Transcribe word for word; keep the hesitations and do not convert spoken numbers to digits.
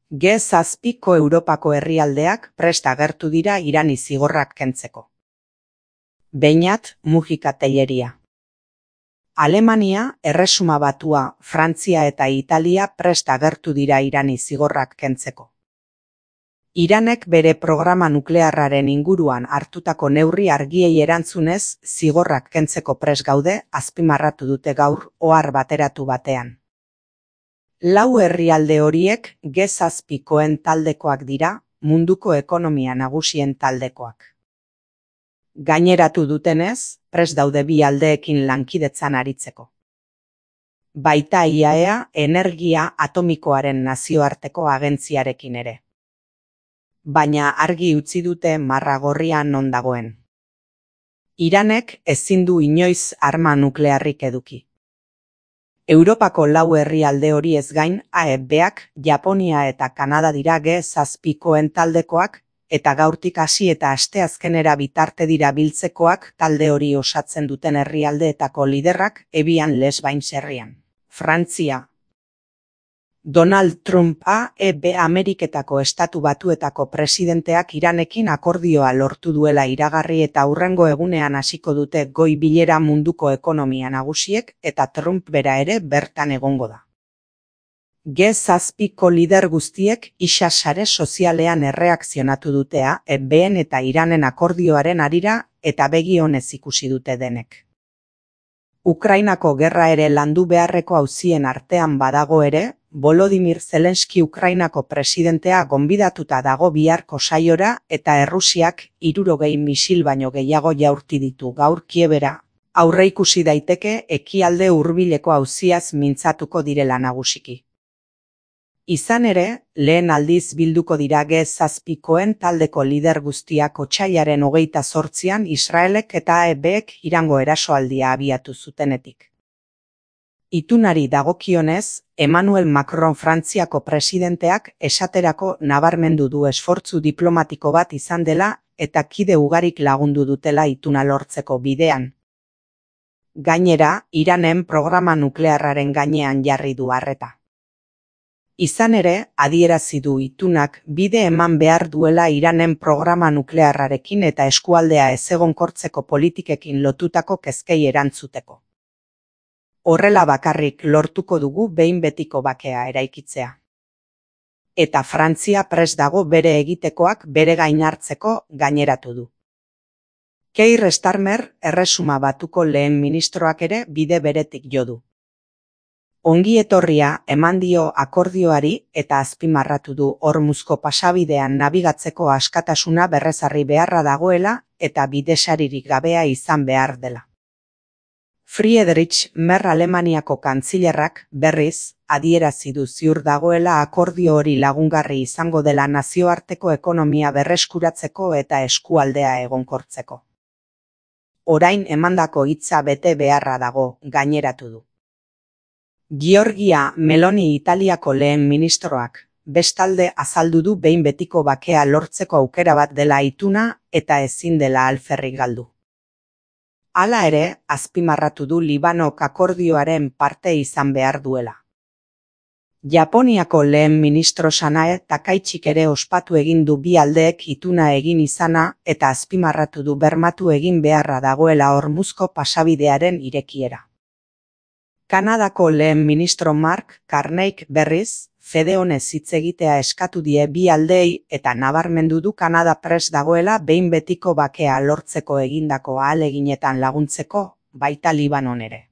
Ge zazpiko Europako herrialdeak prest agertu dira Irani zigorrak kentzeko. Beñat Mujika Telleria. Alemania, Erresuma Batua, Frantzia eta Italia prest agertu dira Irani zigorrak kentzeko. Iranek bere programa nuklearraren inguruan hartutako neurri argiei erantzunez zigorrak kentzeko prest gaude, azpimarratu dute gaur ohar bateratu batean. Lau herrialde horiek Ge zazpikoen taldekoak dira, munduko ekonomia nagusien taldekoak. Gaineratu dutenez, prest daude bi aldeekin lankidetzan aritzeko. Baita I A E A energia atomikoaren nazioarteko agentziarekin ere. Baina argi utzi dute marra gorria non dagoen. Iranek ezin du inoiz arma nuklearrik eduki. Europako lau herrialde horiez gain, A E Bak, Japonia eta Kanada dira Ge zazpikoen taldekoak, eta gaurtik hasi eta asteazkenera bitarte dira biltzekoak talde hori osatzen duten herrialdeetako liderrak Ebian Lesbain herrian. Frantzia. Donald Trump A E B Ameriketako Estatu Batuetako presidenteak Iranekin akordioa lortu duela iragarri eta hurrengo egunean hasiko dute goi bilera munduko ekonomia nagusiek eta Trump bera ere bertan egongo da. Ge zazpiko lider guztiek isa sare sozialean erreakzionatu dute A E Bn eta Iranen akordioaren harira eta begi onez ikusi dute denek. Ukrainako gerra ere landu beharreko auzien artean badago ere, Volodymyr Zelenski Ukrainako presidentea gonbidatuta dago biharko saiora eta Errusiak hirurogei misil baino gehiago jaurti ditu gaur Kiebera. Aurreikusi daiteke ekialde hurbileko auziaz mintzatuko direla nagusiki. Izan ere, lehen aldiz bilduko dira Ge zazpikoen taldeko lider guztiak otsailaren hogeita zortzian Israelek eta A E Bek Irango erasoaldia abiatu zutenetik. Itunari dagokionez, Emmanuel Macron Frantziako presidenteak esaterako nabarmendu du esfortzu diplomatiko bat izan dela eta kide ugarik lagundu dutela ituna lortzeko bidean. Gainera, Iranen programa nuklearraren gainean jarri du arreta. Izan ere, adierazi du itunak bide eman behar duela Iranen programa nuklearrarekin eta eskualdea ezegonkortzeko politikekin lotutako kezkei erantzuteko. Horrela bakarrik lortuko dugu behin betiko bakea eraikitzea. Eta Frantzia prest dago bere egitekoak bere gain hartzeko gaineratu du. Keir Starmer, Erresuma Batuko lehen ministroak ere bide beretik jo du. Ongi etorria eman dio akordioari eta azpimarratu du Hormuzko pasabidean nabigatzeko askatasuna berrezarri beharra dagoela eta bidesaririk gabea izan behar dela. Friedrich Merz Alemaniako kantzilerrak berriz adierazi du ziur dagoela akordio hori lagungarri izango dela nazioarteko ekonomia berreskuratzeko eta eskualdea egonkortzeko. Orain emandako hitza bete beharra dago, gaineratu du. Giorgia Meloni Italiako lehen ministroak, bestalde azaldu du behin betiko bakea lortzeko aukera bat dela ituna eta ezin dela alferrik galdu. Hala ere, azpimarratu du Libanok akordioaren parte izan behar duela. Japoniako lehen ministro Sanae Takaichik ere ospatu egin du bi aldeek ituna egin izana eta azpimarratu du bermatu egin beharra dagoela Hormuzko pasabidearen irekiera. Kanadako lehen ministro Mark Carneyk berriz, fede honez hitz egitea eskatu die bi aldeei eta nabarmendu du Kanada prest dagoela behin betiko bakea lortzeko egindako ahaleginetan laguntzeko, baita Libanon ere.